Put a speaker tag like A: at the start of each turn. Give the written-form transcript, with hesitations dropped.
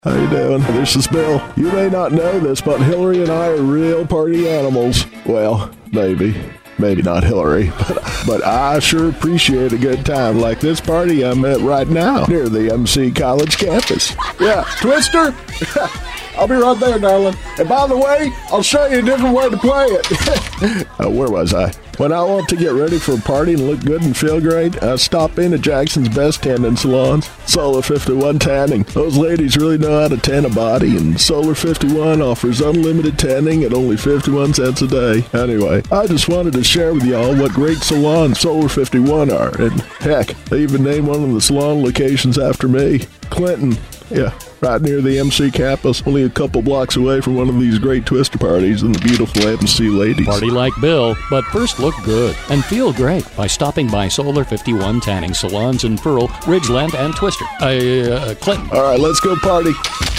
A: How you doing? This is Bill. You may not know this, but Hillary and I are real party animals. Well, maybe not Hillary, but I sure appreciate a good time like this party I'm at right now near the MC College campus. Yeah, Twister? I'll be right there, darling. And by the way, I'll show you a different way to play it. Where was I? When I want to get ready for a party and look good and feel great, I stop in at Jackson's best tanning salons, Solar 51 Tanning. Those ladies really know how to tan a body, and Solar 51 offers unlimited tanning at only 51 cents a day. Anyway, I just wanted to share with y'all what great salons Solar 51 are, and heck, they even named one of the salon locations after me, Clinton. Yeah, right near the MC campus, only a couple blocks away from one of these great Twister parties and the beautiful MC ladies.
B: Party like Bill, but first look good and feel great by stopping by Solar 51 Tanning Salons in Pearl, Ridgeland, and Twister. Clinton.
A: All right, let's go party.